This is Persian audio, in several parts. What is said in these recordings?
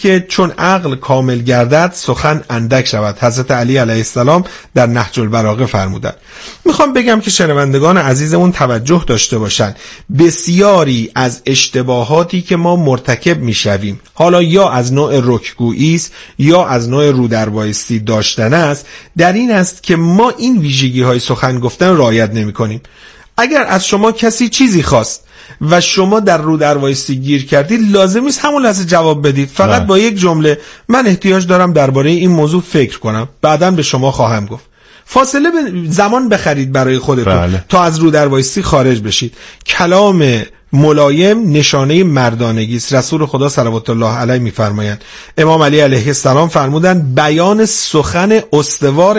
که چون عقل کامل گردد سخن اندک شود. حضرت علی علیه السلام در نهج البلاغه فرمودند. میخوام بگم که شنوندگان عزیزمون توجه داشته باشن، بسیاری از اشتباهاتی که ما مرتکب میشویم، حالا یا از نوع رکگویی است یا از نوع رودربایستی داشتن است، در این است که ما این ویژگی های سخن گفتن رعایت نمی کنیم. اگر از شما کسی چیزی خواست و شما در رو در وایسی گیر کردید، لازم نیست همون لحظه جواب بدید، فقط با یک جمله من احتیاج دارم درباره این موضوع فکر کنم، بعداً به شما خواهم گفت. فاصله زمان بخرید برای خودتون تا از رو در وایسی خارج بشید. کلام ملایم نشانه مردانگی است. رسول خدا صلوات الله علیه میفرمایند، امام علی علیه السلام فرمودند بیان و سخن استوار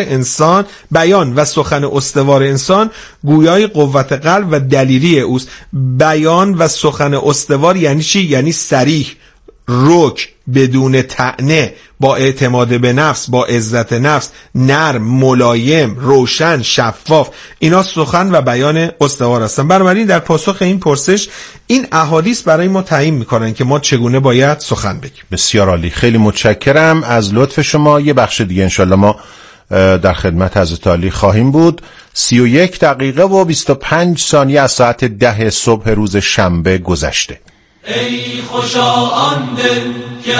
انسان گویای قوت قلب و دلیری اوست. بیان و سخن استوار یعنی چی؟ یعنی صریح، رک، بدون طعنه، با اعتماد به نفس، با عزت نفس، نرم، ملایم، روشن، شفاف. اینا سخن و بیان استوار هستن. بنابراین در پاسخ این پرسش این احادیث برای ما تعیین میکنن که ما چگونه باید سخن بگیم. بسیار عالی، خیلی متشکرم از لطف شما. یه بخش دیگه انشالله ما در خدمت حضرت علی خواهیم بود. 31 دقیقه و 25 ثانیه از ساعت 10 صبح روز شنبه گذشته. ای خوشا آن دل که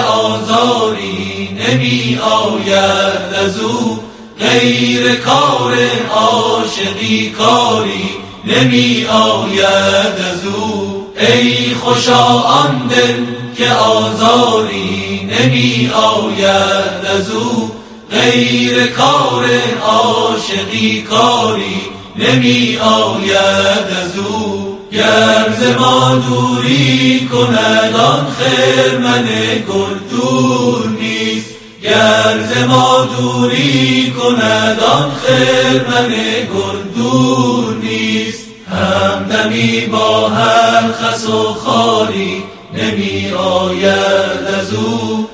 آزاری نمی آید از او، غیر کار عاشقی کاری نمی آید از او. ای خوشا آن دل که آزاری نمی آید از او، غیر کار عاشقی کاری نمی آید از او. گر ز ما دوری کند آن خرمن گل دور نیست، گر ز ما دوری کند آن خرمن گل دور نیست. همدمی با هر خس و خاری نمی آید از او،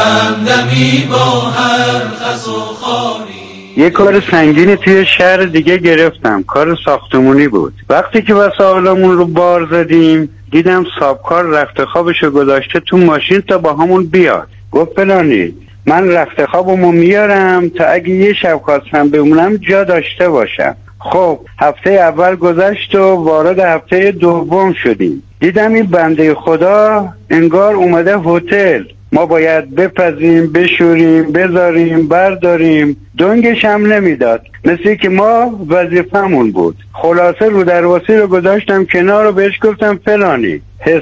همدمی با هر خس و خاری. یه کار سنگینی توی شهر دیگه گرفتم، کار ساختمونی بود. وقتی که وسایلمون رو بار زدیم دیدم صاحبکار رخت خوابشو گذاشته تو ماشین تا با همون بیاد. گفت فلانی من رخت خوابمو میارم تا اگه یه شب خواستم بمونم جا داشته باشم. خب هفته اول گذشت و وارد هفته دوم شدیم. دیدم این بنده خدا انگار اومده هتل، ما باید بپزیم، بشوریم، بذاریم، برداریم. دنگش هم نمیداد، مثل که ما وظیفمون بود. خلاصه رو درواسی رو گذاشتم کنار و بهش گفتم فلانی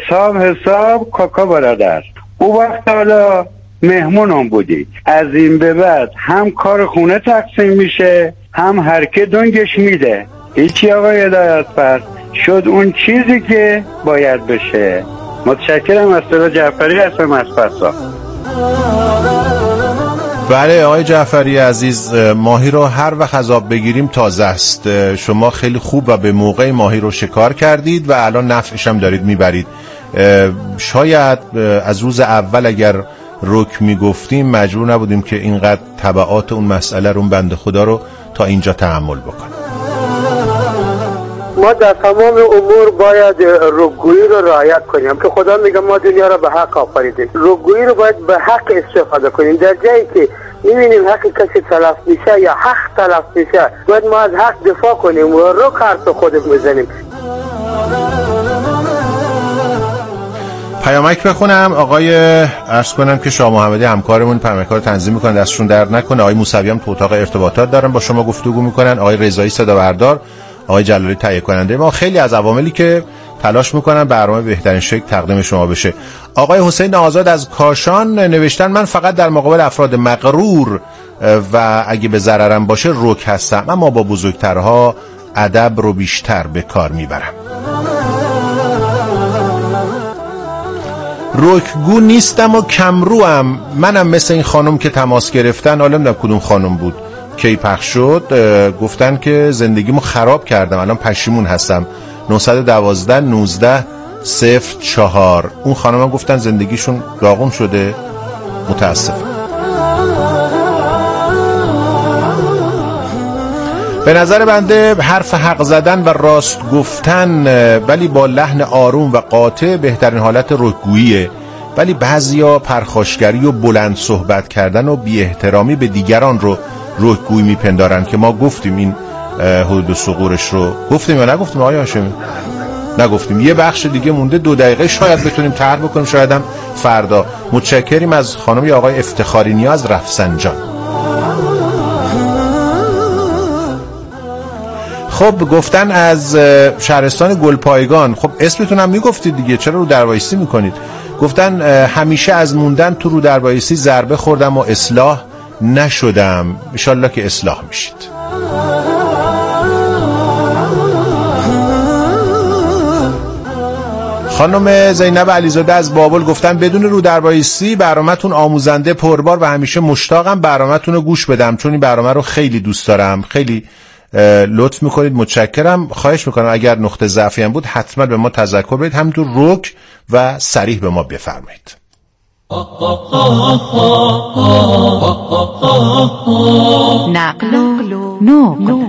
حساب کاکا برادر. او وقت حالا مهمونم بودی، از این به بعد هم کار خونه تقسیم میشه هم هر که دنگش میده. هیچی آقای هدایتفر، شد اون چیزی که باید بشه. متشکرم. از صدا جعفری هستم از فسا. بله آقای جعفری عزیز، ماهی رو هر وقت از آب بگیریم تازه است. شما خیلی خوب و به موقع ماهی رو شکار کردید و الان نفعش هم دارید میبرید. شاید از روز اول اگر رک میگفتیم مجبور نبودیم که اینقدر تبعات اون مسئله رو بنده خدا رو تا اینجا تحمل بکنیم. ما در تمام امور باید رکگویی رو رعایت کنیم که خدا میگه ما دنیا رو به حق آفریدیم. رکگویی رو باید به حق استفاده کنیم. در جایی که میبینیم حق کسی تلف میشه یا حق تلف میشه باید ما از حق دفاع کنیم و رک حرف خودت میزنیم. پیامک بخونم. آقای عرض کنم که شاه محمدی همکارمون پیامک‌ها رو تنظیم میکنن، دستشون درد نکنه. آقای موسوی هم تو اتاق ارتباطات دارن با شما گفتگو میکنن. آقای رضایی صدا بردار، آقای جلالی تهیه کننده ما، خیلی از عواملی که تلاش میکنن برنامه بهترین شکل تقدیم شما بشه. آقای حسین آزاد از کاشان نوشتن من فقط در مقابل افراد مغرور و اگه به ضررم باشه رک هستم، اما با بزرگترها ادب رو بیشتر به کار میبرم. رکگو نیستم و کمروام. منم مثل این خانم که تماس گرفتن، حالا نمیدونم کدوم خانم بود، کی پخش شد، گفتن که زندگیمو خراب کردم الان پشیمون هستم. 912 19 04. اون خانم هم گفتن زندگیشون داغون شده، متاسفم. به نظر بنده حرف حق زدن و راست گفتن ولی با لحن آروم و قاطع بهترین حالت رکگوییه. ولی بعضیا پرخاشگری و بلند صحبت کردن و بی احترامی به دیگران رو رکگویی میپندارن که ما گفتیم این حدود و ثغورش رو گفتیم یا نگفتیم آقای هاشمی؟ نگفتیم. یه بخش دیگه مونده 2 دقیقه شاید بتونیم طرح بکنیم، شاید هم فردا. متشکریم از خانم یا آقای افتخاری نیاز رفسنجان. خب گفتن از شهرستان گلپایگان. خب اسمتون هم میگفتید دیگه، چرا رو دروایسی میکنید؟ گفتن همیشه از موندن تو رو دروایسی ضربه خوردم و اصلاح نشدم، انشالله که اصلاح میشید. خانم زینب علیزاده از بابل گفتن بدون رو دروایسی برنامه‌تون آموزنده، پربار و همیشه مشتاقم برنامه‌تون رو گوش بدم، چون این برنامه رو خیلی دوست دارم. خیلی لطف میکنید، متشکرم. خواهش میکنم اگر نقطه ضعفی هم بود حتما به ما تذکر بدید، همینطور رک و صریح به ما بفرمایید. نقل و نقل.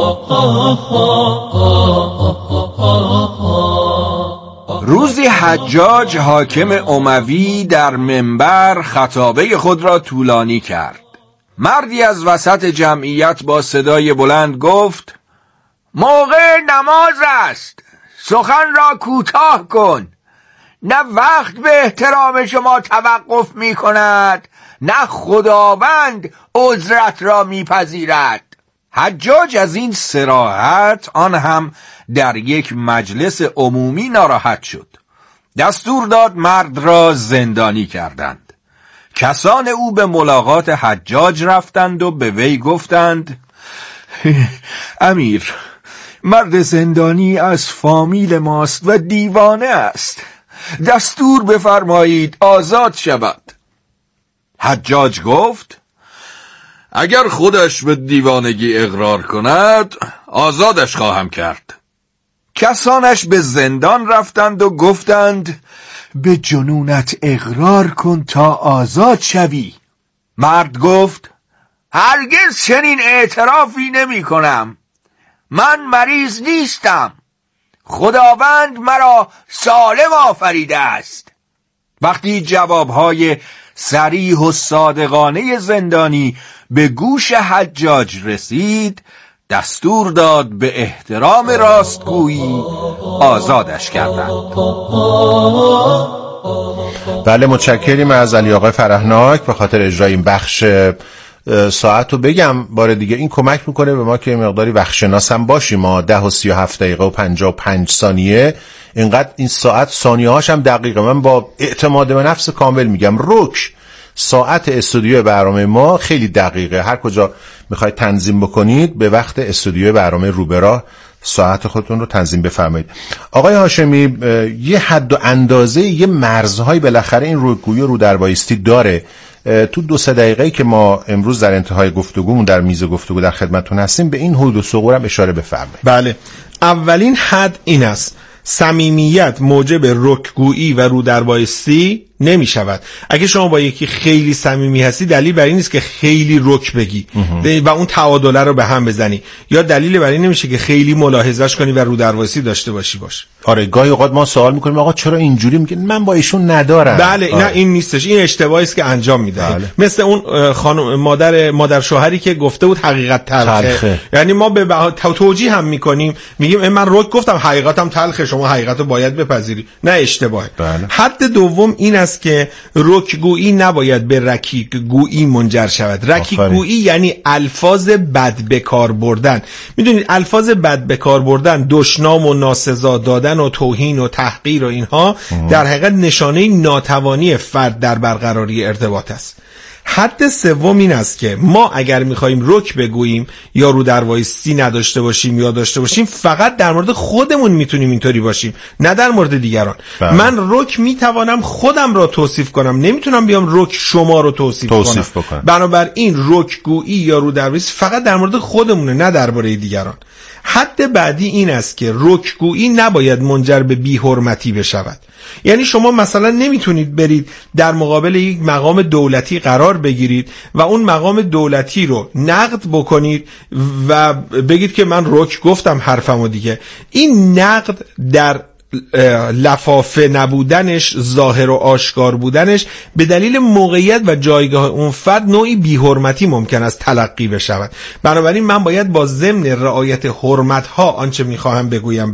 روزی حجاج حاکم اموی در منبر خطابه خود را طولانی کرد. مردی از وسط جمعیت با صدای بلند گفت: موقع نماز است، سخن را کوتاه کن. نه وقت به احترام شما توقف می کند، نه خداوند عذرت را می پذیرد. حجاج از این صراحت، آن هم در یک مجلس عمومی، ناراحت شد. دستور داد مرد را زندانی کردند. کسان او به ملاقات حجاج رفتند و به وی گفتند: امیر، مرد زندانی از فامیل ماست و دیوانه است، دستور بفرمایید آزاد شود. حجاج گفت: اگر خودش به دیوانگی اقرار کند آزادش خواهم کرد. کسانش به زندان رفتند و گفتند: به جنونت اقرار کن تا آزاد شوی. مرد گفت: هرگز چنین اعترافی نمی کنم. من مریض نیستم، خداوند مرا سالم آفریده است. وقتی جوابهای صریح و صادقانه زندانی به گوش حجاج رسید، دستور داد به احترام راستگویی آزادش کردند. بله، متشکریم از علی آقای فرهناک به خاطر اجرای این بخش. ساعت رو بگم بار دیگه، این کمک میکنه به ما که مقداری وقتشناس هم باشیم. ما 10:37 ثانیه اینقدر این ساعت ثانیه هاش هم دقیقه. من با اعتماد به نفس کامل میگم رک ساعت استودیو برنامه ما خیلی دقیقه. هر کجا میخواید تنظیم بکنید به وقت استودیو برنامه روبراه ساعت خودتون رو تنظیم بفرمایید. آقای هاشمی، یه حد و اندازه، یه مرزهای بالاخره این رکگویی و رودربایستی داره. تو 2-3 دقیقه‌ای که ما امروز در انتهای گفتگومون در میز گفتگو در خدمتتون هستیم به این حدود و ثغور هم اشاره بفرمایید. بله، اولین حد این است: صمیمیت موجب رکگویی و رودربایستی نمی شود. اگه شما با یکی خیلی صمیمی هستی دلیل بر این نیست که خیلی رک بگی و اون تعادله رو به هم بزنی، یا دلیل بر این نمیشه که خیلی ملاحظه‌اش کنی و رودربایستی داشته باشی. آره، گاهی اوقات ما سوال میکنیم آقا چرا اینجوری میگه، من با ایشون ندارم. بله، نه این نیستش، این اشتباهی است که انجام میده. بله. مثل اون خانم مادر شوهری که گفته بود حقیقت تلخه. یعنی ما به توجیه هم میکنیم، میگیم من رک گفتم حقیقتم تلخه، شما حقیقتو باید بپذیری. نه، اشتباهه. بله. حد دوم این است که رکگویی نباید به رکیکگویی منجر شود. رکیکگویی یعنی الفاظ بد به کار بردن. میدونید الفاظ بد به کار بردن، دشنام و ناسزا دادن و توهین و تحقیر و اینها در حقیقت نشانه ناتوانی فرد در برقراری ارتباط است. حد سوم این است که ما اگر میخوایم رک بگوییم یا رودربایستی نداشته باشیم یا داشته باشیم، فقط در مورد خودمون میتونیم اینطوری باشیم، نه در مورد دیگران. من رک میتوانم خودم را توصیف کنم، نمیتونم بیام رک شما رو توصیف کنم. بنابراین رکگویی یا رودربایستی فقط در مورد خودمونه، نه درباره دیگران. حد بعدی این است که رکگویی نباید منجر به بی‌حرمتی بشود. یعنی شما مثلا نمیتونید برید در مقابل یک مقام دولتی قرار بگیرید و اون مقام دولتی رو نقد بکنید و بگید که من رک گفتم حرفمو دیگه. این نقد در لفافه نبودنش، ظاهر و آشکار بودنش، به دلیل موقعیت و جایگاه اون فرد نوعی بی‌حرمتی ممکن است تلقی بشود. بنابراین من باید با ضمن رعایت حرمت‌ها آنچه می‌خواهم بگویم.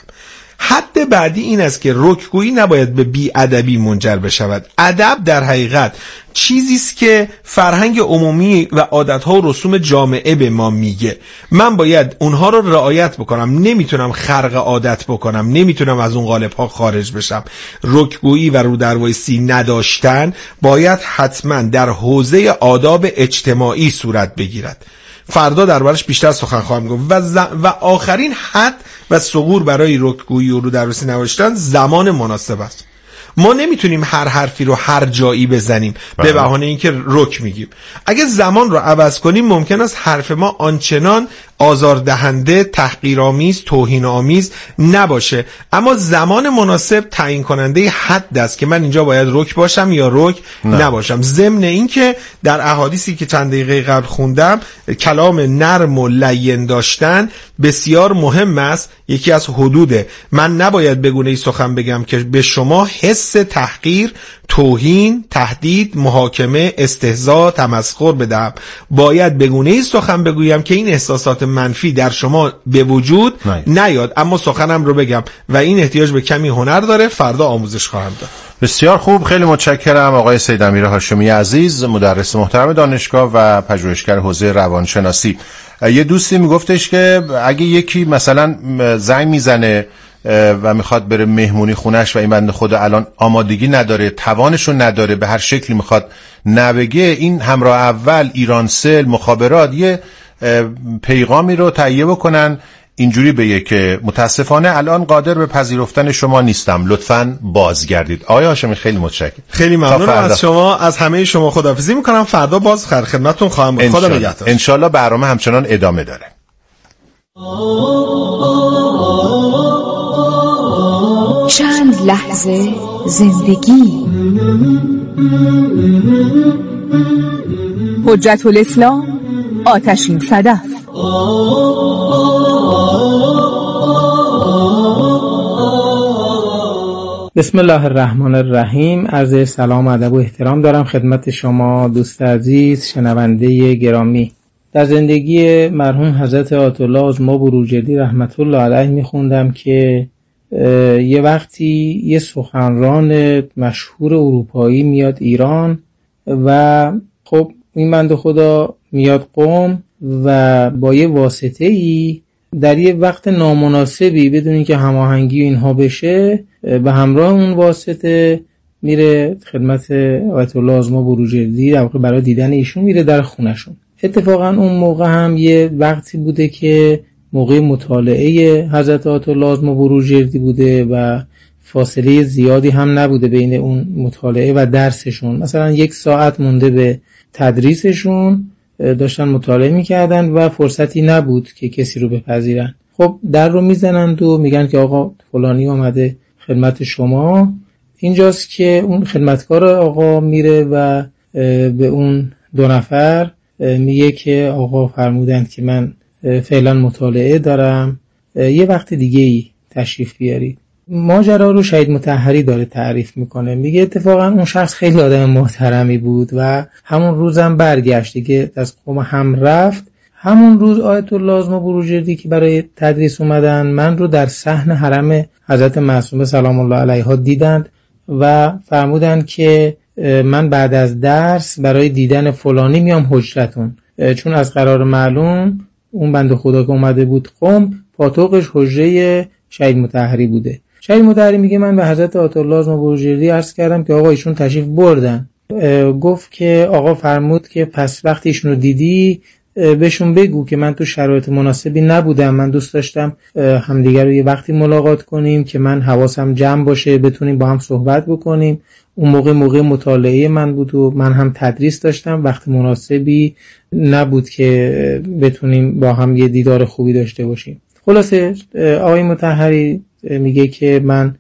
حد بعدی این است که رکگویی نباید به بی‌ادبی منجر بشود. ادب در حقیقت چیزی است که فرهنگ عمومی و عادت‌ها و رسوم جامعه به ما میگه. من باید اونها رو رعایت بکنم، نمیتونم خرق عادت بکنم، نمیتونم از اون قالب‌ها خارج بشم. رکگویی و رودروایسی نداشتن باید حتما در حوزه آداب اجتماعی صورت بگیرد. فردا دربارش بیشتر سخن خواهم گفت. و آخرین حد و ثغور برای رکگویی و رودروایسی نداشتن زمان مناسب است. ما نمیتونیم هر حرفی رو هر جایی بزنیم به بهانه اینکه رک میگیم. اگه زمان رو عوض کنیم ممکن است حرف ما آنچنان آزاردهنده، تحقیرآمیز، توهین‌آمیز نباشه، اما زمان مناسب تعیین کننده حد است که من اینجا باید رک باشم یا رک نباشم. ضمن اینکه در احادیثی که چند دقیقه قبل خوندم کلام نرم و لین داشتن بسیار مهم است. یکی از حدوده. من نباید به گونه‌ای سخن بگم که به شما حس تحقیر، توهین، تهدید، محاکمه، استهزاء، تمسخر بدم. باید به گونه‌ای سخن بگویم که این احساسات منفی در شما به وجود نیاد، اما سخنم رو بگم و این احتیاج به کمی هنر داره. فردا آموزش خواهم داد. بسیار خوب، خیلی متشکرم آقای سید امیر هاشمی عزیز، مدرس محترم دانشگاه و پژوهشگر حوزه روانشناسی. یه دوستی میگفتش که اگه یکی مثلا زنگ میزنه و میخواد بره مهمونی خونش و این بنده خدا الان آمادگی نداره، توانشو نداره، به هر شکلی میخواد نبگه، این همراه اول، ایرانسل، مخابرات یه پیغامی رو تهیه بکنن اینجوری بگه که متاسفانه الان قادر به پذیرفتن شما نیستم، لطفاً بازگردید. آقای هاشمی خیلی متشکرم. خیلی ممنونم از شما، از همه شما خداحافظی میکنم. فردا باز خدمتتون خواهم بود. خدا نگهدار. ان شاء الله برنامه همچنان ادامه داره. چند لحظه زندگی. حجت الاسلام آتشین صدف. بسم الله الرحمن الرحیم. عرض سلام و ادب و احترام دارم خدمت شما دوست عزیز شنونده گرامی. در زندگی مرحوم حضرت آیت الله عظما بروجردی رحمت الله علیه میخوندم که یه وقتی یه سخنران مشهور اروپایی میاد ایران و خب این بنده خدا میاد قم و با یه واسطه ای در یه وقت نامناسبی بدون اینکه هماهنگی اینها بشه به همراه اون واسطه میره خدمت آیت الله عظما بروجردی، در واقع برای دیدن ایشون میره در خونشون. اتفاقا اون موقع هم یه وقتی بوده که موقع مطالعه حضرت آیت الله عظما بروجردی بوده و فاصله زیادی هم نبوده بین اون مطالعه و درسشون. مثلا 1 ساعت مونده به تدریسشون، داشتن مطالعه میکردن و فرصتی نبود که کسی رو بپذیرن. خب در رو میزنند و میگن که آقا فلانی آمده خدمت شما. اینجاست که اون خدمتکار آقا میره و به اون 2 نفر میگه که آقا فرمودند که من فعلا مطالعه دارم، یه وقت دیگه ای تشریف بیارید. ماجرا رو شهید مطهری داره تعریف میکنه. میگه اتفاقا اون شخص خیلی آدم محترمی بود و همون روزم برگشت دیگه از قم هم رفت. همون روز آیت الله عظما بروجردی که برای تدریس اومدن من رو در صحن حرم حضرت معصومه سلام الله علیها دیدند و فرمودند که من بعد از درس برای دیدن فلانی میام حجرتون، چون از قرار معلوم اون بنده خدا که اومده بود قم پاتوقش حجره شهید مطهری بوده. شهید مطهری میگه من به حضرت آیت الله عظما بروجردی عرض کردم که آقا ایشون تشریف بردن. گفت که آقا فرمود که پس وقتی ایشون رو دیدی بهشون بگو که من تو شرایط مناسبی نبودم، من دوست داشتم همدیگر رو یه وقتی ملاقات کنیم که من حواسم جمع باشه، بتونیم با هم صحبت بکنیم. اون موقع مطالعه من بود و من هم تدریس داشتم، وقت مناسبی نبود که بتونیم با هم یه دیدار خوبی داشته باشیم. خلاصه آقای مطهری میگه که من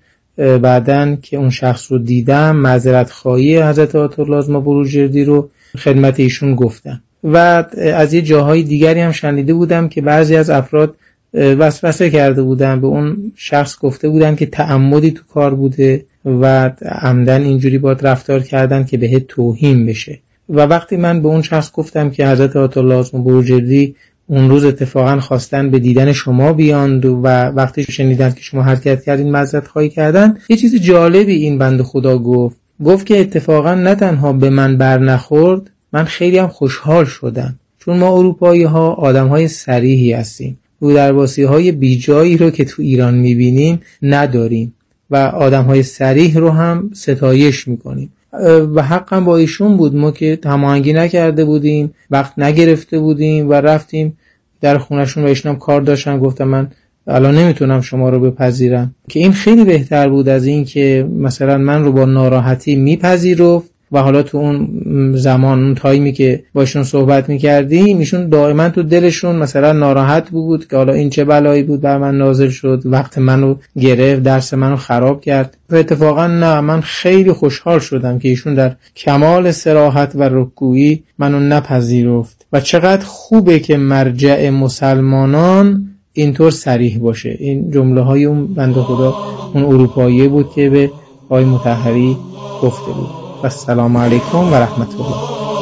بعدن که اون شخص رو دیدم معذرت خواهی حضرت آیت الله عظما بروجردی رو خدمت ایشون گفتم و از یه جاهای دیگری هم شنیده بودم که بعضی از افراد وسوسه کرده بودن، به اون شخص گفته بودن که تعمدی تو کار بوده و عمدن اینجوری باید رفتار کردن که بهت توهین بشه. و وقتی من به اون شخص گفتم که حضرت آیت الله حازم بروجردی اون روز اتفاقا خواستن به دیدن شما بیاند و وقتی شنیدن که شما حرکت کردین معذرت خواهی کردن، یه چیز جالبی این بنده خدا گفت که اتفاقا نه تنها به من بر نخورد، من خیلی هم خوشحال شدم، چون ما اروپایی ها آدم های صریحی هستیم، رودرواسی های بیجایی رو که تو ایران میبینیم نداریم و آدم های صریح رو هم ستایش میکنیم و حقا با ایشون بود. ما که هماهنگی نکرده بودیم، وقت نگرفته بودیم و رفتیم در خونشون و ایشون هم کار داشتن، گفتم من الان نمیتونم شما رو بپذیرم، که این خیلی بهتر بود از این که مثلا من رو با ناراحتی میپذیرفت و حالا تو اون زمان اون تایمی که باشون صحبت میکردیم ایشون دائما تو دلشون مثلا ناراحت بود که حالا این چه بلایی بود بر من نازل شد، وقت منو گرفت، درس منو خراب کرد. و اتفاقا نه، من خیلی خوشحال شدم که ایشون در کمال صراحت و رکگویی منو نپذیرفت و چقدر خوبه که مرجع مسلمانان اینطور صریح باشه. این جمله های اون بنده خدا اون اروپایی بود که به آقای مطهری گفته بود. السلام علیکم و رحمت الله.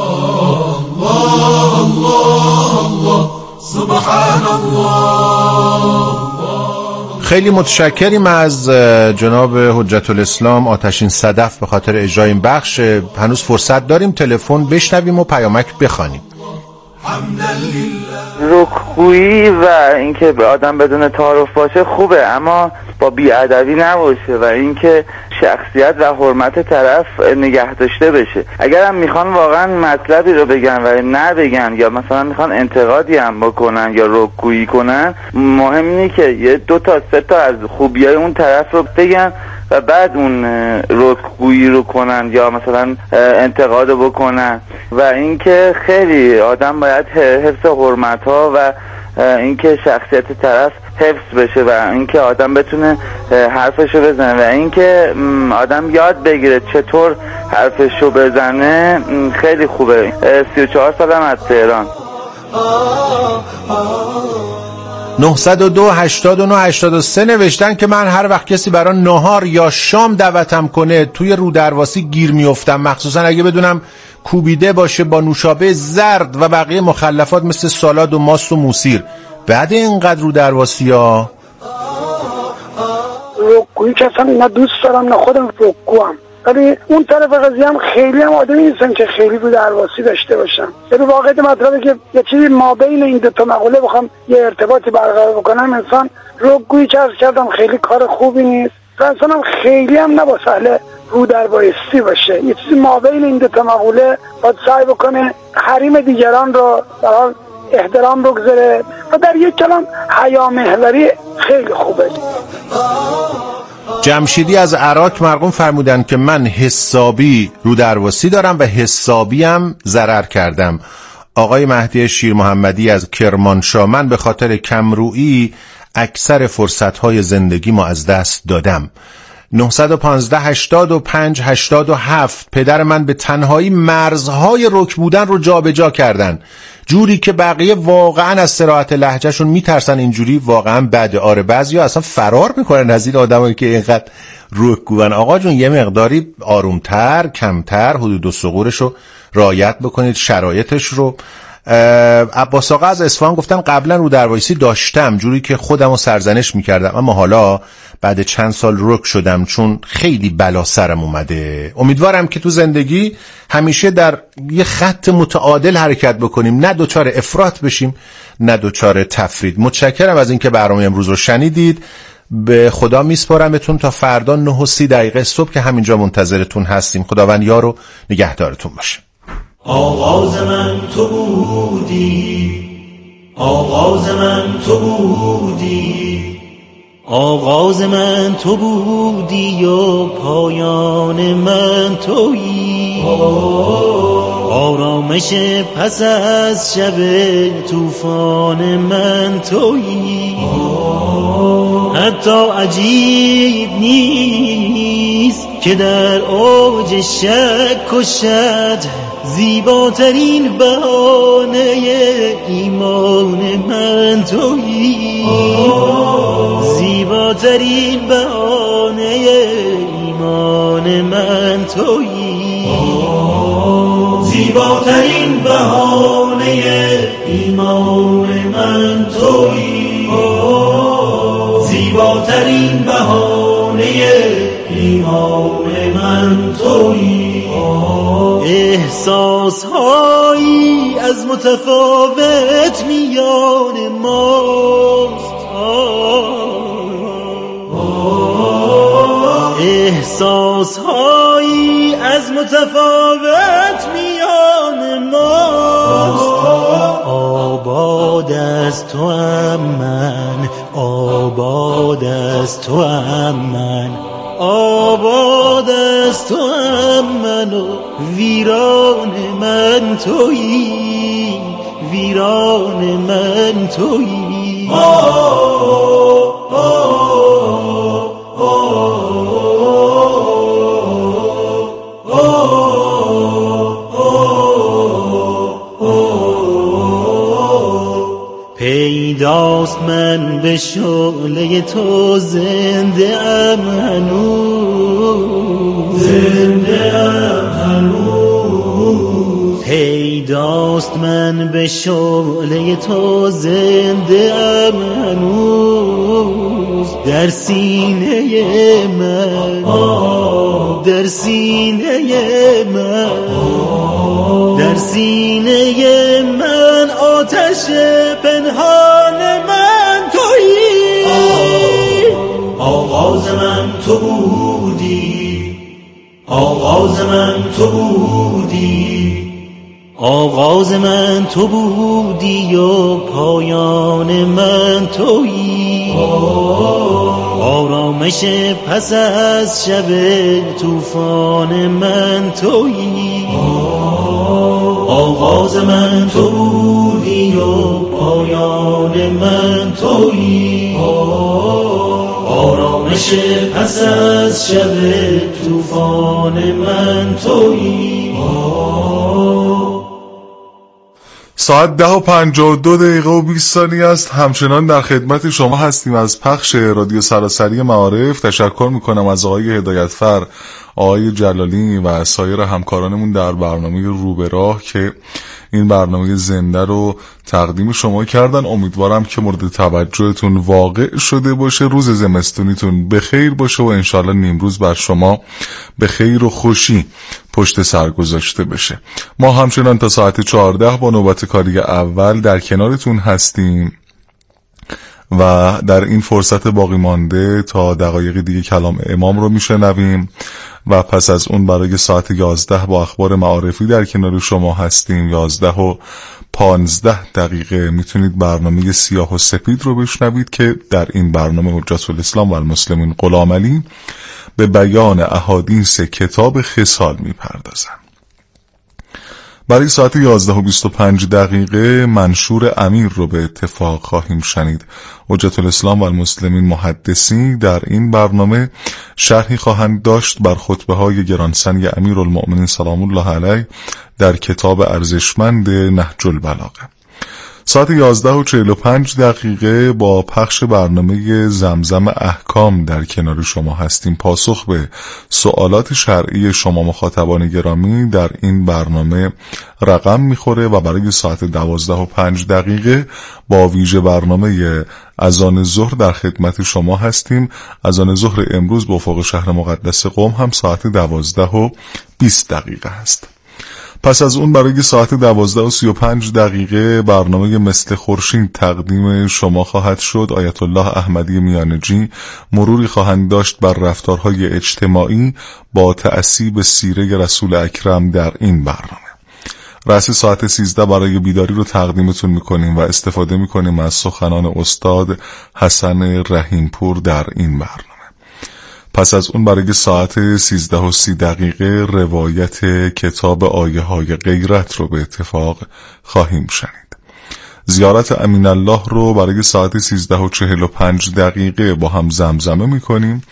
خیلی متشکریم از جناب حجت الاسلام آتشین صدف به خاطر اجرای این بخش. هنوز فرصت داریم تلفن بشنویم و پیامک بخوانیم. رکگویی و اینکه به آدم بدون تعارف باشه خوبه، اما با بی‌ادبی نباشه و اینکه شخصیت و حرمت طرف نگه داشته بشه. اگر هم میخوان واقعا مطلبی رو بگن و نبگن یا مثلا میخوان انتقادی هم بکنن یا رکگویی کنن، مهم اینه که یه 2 تا 3 تا از خوبیای اون طرف رو بگن و بعد اون رکگویی رو کنن یا مثلا انتقاد رو بکنن. و اینکه خیلی آدم باید حفظ حرمت‌ها و اینکه شخصیت طرف حفظ بشه و اینکه آدم بتونه حرفشو بزنه و اینکه آدم یاد بگیره چطور حرفشو بزنه خیلی خوبه. 34 سالم از تهران. 902 89 83 نوشتن که من هر وقت کسی برای نهار یا شام دعوتم کنه توی رودرواسی گیر میافتم، مخصوصا اگه بدونم کوبیده باشه با نوشابه زرد و بقیه مخلفات مثل سالاد و ماست و موسیر. بعد اینقدر رودرواسی ها رکگویی که اصلا نه دوست دارم نه خودم رکگوام، ولی اون طرف قضیه هم خیلی هم آدمی نیستن که خیلی رودرواسی داشته باشن. یعنی واقعیت مطلبه که یه چیزی ما بین این 2 تا مقوله بخوام یه ارتباطی برقرار بکنم، انسان رکگویی که عرض کردم خیلی کار خوبی نیست و انسان هم خیلی هم نباید اهل رودرواسی باشه. یه چیزی ما بین این 2 تا مقوله باید سعی بکنه حریم دیگران رو در حال احترام بگذاره و در یک کلام حیا محوری خیلی خوبه. جمشیدی از عراق مرقوم فرمودن که من حسابی رودرواسی دارم و حسابی هم ضرر کردم. آقای مهدی شیر محمدی از کرمانشاه: من به خاطر کمرویی اکثر فرصت‌های زندگی ما از دست دادم. 915 85 87 پدر من به تنهایی مرزهای رک بودن رو جابجا کردن، جوری که بقیه واقعا از صراحت لهجهشون میترسن. اینجوری واقعا بده. آره بعضیا اصلا فرار میکنن از این آدمایی که اینقدر رکگوان. آقا جون یه مقداری آرومتر، کمتر حدود و ثغورش رو رعایت بکنید، شرایطش رو. عباس آقا از اصفهان گفتن قبلا رودرواسی داشتم، جوری که خودم رو سرزنش میکردم، اما حالا بعد چند سال رک شدم چون خیلی بلا سرم اومده. امیدوارم که تو زندگی همیشه در یه خط متعادل حرکت بکنیم، نه دوچار افراط بشیم نه دوچار تفرید. متشکرم از اینکه برنامه امروز رو شنیدید. به خدا میسپارمتون تا فردا 9:30 صبح که همینجا منتظرتون هستیم. خداوند یار و نگهدارتون باشه. آغاز من تو بودی، آغاز من تو بودی، آغاز من تو بودی و پایان من تویی. آرامش پس از شب طوفان من تویی. حتی عجیب نیست که در اوج شک و شد زیباترین بهانه ایمان من تویی، زیباترین بهانه ایمان من تویی، زیباترین بهانه ایمان من تویی، زیباترین بهانه ایمان من تویی. احساس هایی از متفاوت میان ماست، احساس هایی از متفاوت میان ماست. آباد از تو ام من، آباد از تو ام من، آباد از تو ام من و ویران من تویی، ویران من تویی. پیداست من به شعله تو زنده ام هنوز، زنده ام هنوز. پیداست من به شعله تو زنده ام هنوز. در سینه من، در سینه من، در سینه من آتش پنهان من تویی. آغاز من تو بودی، آغاز من تو بودی، آغاز من تو بودی و پایان من تویی. آرامش پس از شب طوفان من تویی. آغاز من تو بودی و پایان من تویی. آرامش پس از شب طوفان من تویی. ساعت 10:52 است. همچنان در خدمت شما هستیم از پخش رادیو سراسری معارف. تشکر میکنم از آقای هدایتفر، آقای جلالی و سایر همکارانمون در برنامه رو به راه که این برنامه زنده رو تقدیم شما کردن. امیدوارم که مورد توجهتون واقع شده باشه. روز زمستونیتون بخیر باشه و انشالله نیمروز بر شما به خیر و خوشی پشت سر گذاشته بشه. ما همچنان تا ساعت 14 با نوبت کاری اول در کنارتون هستیم و در این فرصت باقی مانده تا دقایق دیگه کلام امام رو میشنویم و پس از اون برای ساعت 11 با اخبار معارفی در کنار شما هستیم. 11:15 میتونید برنامه سیاه و سپید رو بشنوید که در این برنامه حجت الاسلام و المسلمین غلام علی به بیان احادیث کتاب خصال میپردازن. برای ساعت 11:25 منشور امیر رو به اتفاق خواهیم شنید. حجت الاسلام و المسلمین محدثی در این برنامه شرحی خواهند داشت بر خطبه های گرانسنگ امیرالمؤمنین سلام الله علیه در کتاب ارزشمند نهج البلاغه. ساعت 11:45 با پخش برنامه زمزم احکام در کنار شما هستیم. پاسخ به سوالات شرعی شما مخاطبان گرامی در این برنامه رقم میخوره و برای ساعت 12:05 با ویژه برنامه اذان ظهر در خدمت شما هستیم. اذان ظهر امروز به افق شهر مقدس قم هم ساعت 12:20 است. پس از اون برای ساعت 12:35 برنامه مثل خورشید تقدیم شما خواهد شد. آیت الله احمدی میانجی مروری خواهند داشت بر رفتارهای اجتماعی با تأسی به سیره رسول اکرم در این برنامه. رأس ساعت 13 برای بیداری رو تقدیمتون میکنیم و استفاده میکنیم از سخنان استاد حسن رحیمپور در این برنامه. پس از اون برای ساعت 13:30 روایت کتاب آیه های غیرت رو به اتفاق خواهیم شنید. زیارت امین الله رو برای ساعت 13:45 با هم زمزمه میکنیم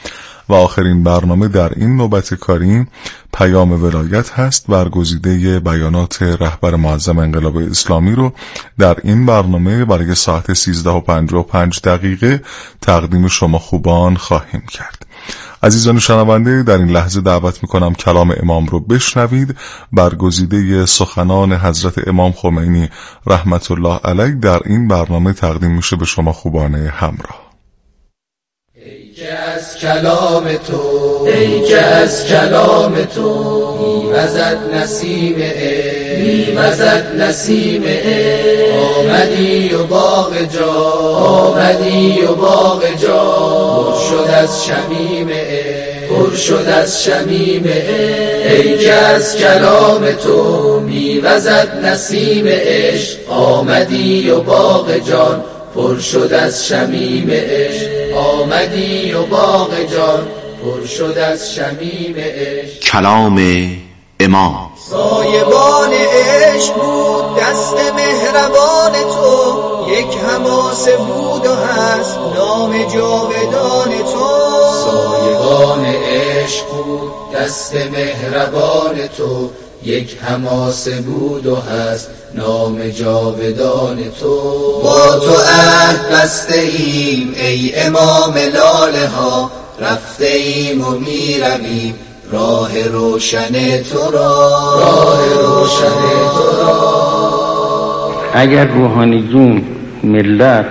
و آخرین برنامه در این نوبت کاری پیام ولایت هست. برگزیده بیانات رهبر معظم انقلاب اسلامی رو در این برنامه برای ساعت 13:55 تقدیم شما خوبان خواهیم کرد. عزیزان شنونده، در این لحظه دعوت میکنم کلام امام رو بشنوید. برگزیده سخنان حضرت امام خمینی رحمت الله علیه در این برنامه تقدیم میشه به شما خوبان همراه. ای که از کلام تو، ای که از کلام تو میوزد نسیم عشق، میوزد نسیم عشق. آمدی و باغ جا، آمدی و باغ جا پر شد از شمیم عشق، پر شد از شمیم عشق. ای که از کلام تو میوزد نسیم عشق، آمدی و باغ جان پر شد از شمیم عشق. آمدی و باغ جان پر شد از شمیم عشق. کلام امام. سایبان عشق بود دست مهربان تو، یک حماسه بود و هست نام جاودان تو. سایبان عشق بود دست مهربان تو، یک حماسه بود و هست نام جاودان تو. با تو عهد بسته ایم ای امام لاله ها، رفته ایم و میرویم راه روشن تو را، راه روشن تو را. اگر روحانیون، ملت،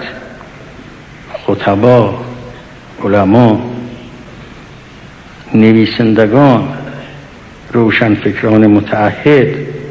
خطبا، علما، نویسندگان، روشنفکران متعهد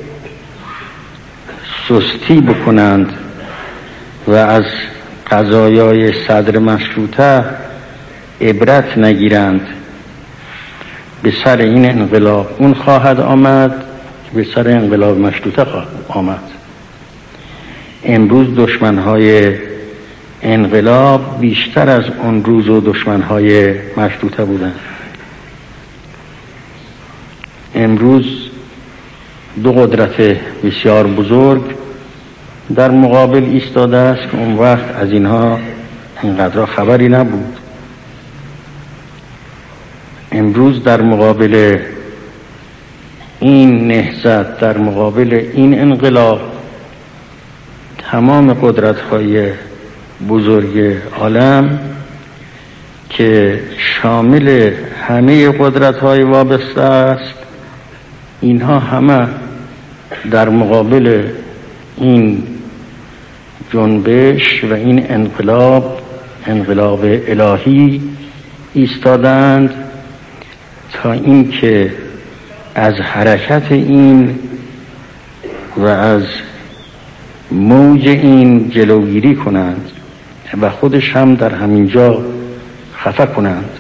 سستی بکنند و از قضایای صدر مشروطه عبرت نگیرند، به سر این انقلاب اون خواهد آمد که به سر انقلاب مشروطه خواهد آمد. امروز دشمنهای انقلاب بیشتر از اون روز و دشمنهای مشروطه بودند. امروز دو قدرت بسیار بزرگ در مقابل ایستاده است که اون وقت از اینها اینقدر خبری نبود. امروز در مقابل این نهضت، در مقابل این انقلاب، تمام قدرت‌های بزرگ عالم که شامل همه قدرت‌های وابسته است، اینها همه در مقابل این جنبش و این انقلاب الهی ایستادند تا اینکه از حرکت این و از موج این جلوگیری کنند و خودش هم در همینجا خفه کنند.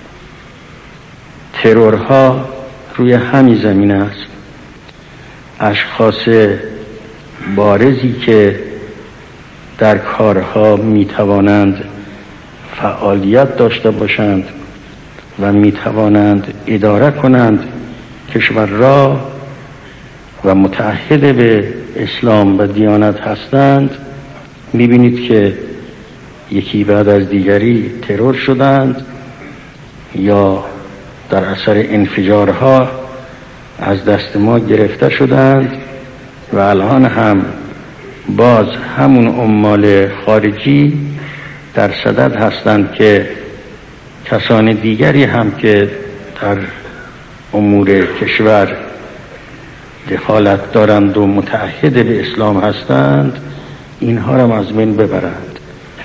ترورها روی همین زمین است. اشخاص بارزی که در کارها میتوانند فعالیت داشته باشند و میتوانند اداره کنند کشور را و متعهد به اسلام و دیانت هستند، میبینید که یکی بعد از دیگری ترور شدند یا در اثر انفجارها از دست ما گرفته شدند و الان هم باز همون عمال خارجی در صدد هستند که کسان دیگری هم که در امور کشور دخالت دارند و متعهد به اسلام هستند اینها را از بین ببرند.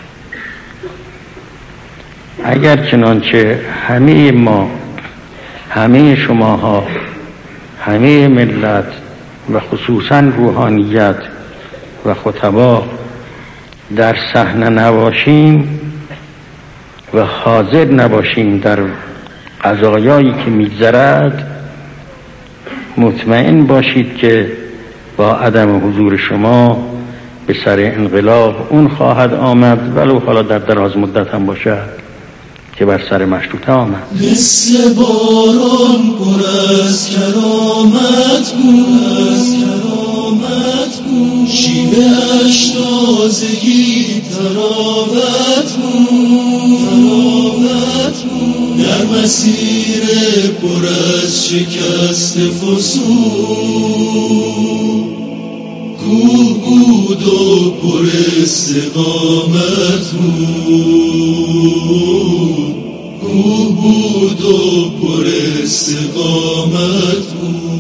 اگر چنانچه همه ما، همه شماها، همه ملت و خصوصا روحانیت و خطبا در صحنه نباشیم و حاضر نباشیم در قضایایی که می‌گذرد، مطمئن باشید که با عدم حضور شما به سر انقلاب اون خواهد آمد، ولو حالا در دراز مدت هم باشد که بر سر مشروطه آمد. مثل باران پر از کرامت بود، شیوه‌اش تازگی تراوت بود، در مسیر پر از شکست فسون، کوه بود و پر استقامت بود، کوه بود و پر استقامت بود.